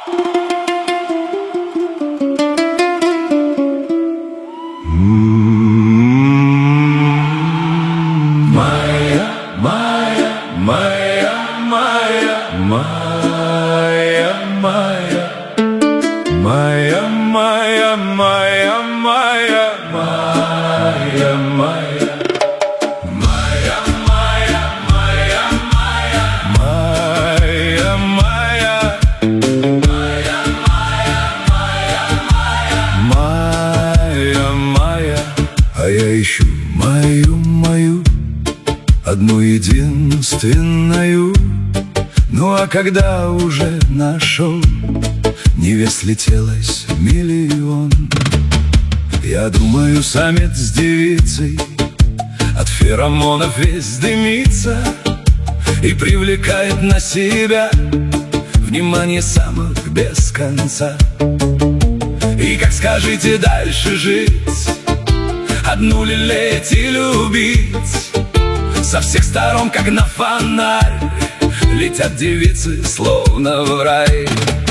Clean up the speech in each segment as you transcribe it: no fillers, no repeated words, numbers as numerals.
А я ищу мою, одну единственную. Ну а когда уже нашел, невест слетелось миллион. Я думаю, самец с девицей от феромонов весь дымится и привлекает на себя внимание самых без конца. И как скажете дальше жить, одну лелеять и любить, со всех сторон, как на фонарь, летят девицы, словно в рай.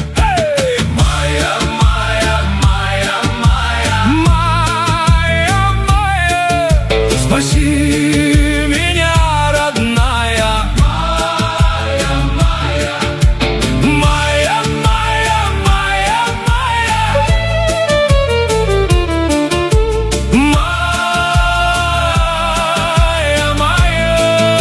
Спаси меня, родная, моя, моя, моя, моя, моя, моя, моя.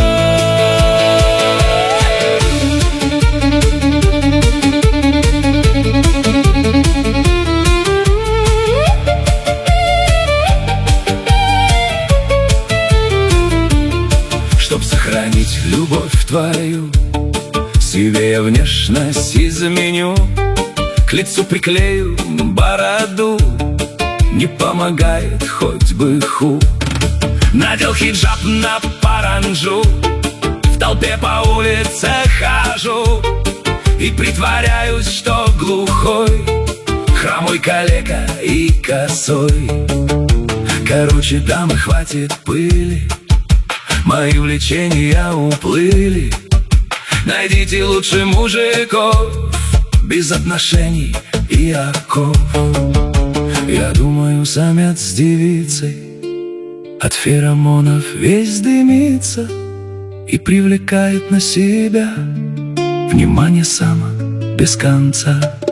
Чтоб сохранить любовь твою, себе я внешность изменю, к лицу приклею бороду, не помогает хоть бы ху. Надел хиджаб на паранджу, в толпе по улице хожу и притворяюсь, что глухой, хромой калека и косой. Короче, дамы, хватит пыли, мои увлечения уплыли. Найдите лучше мужиков, без отношений и оков. Я думаю, самец с девицей от феромонов весь дымится и привлекает на себя внимание самок без конца.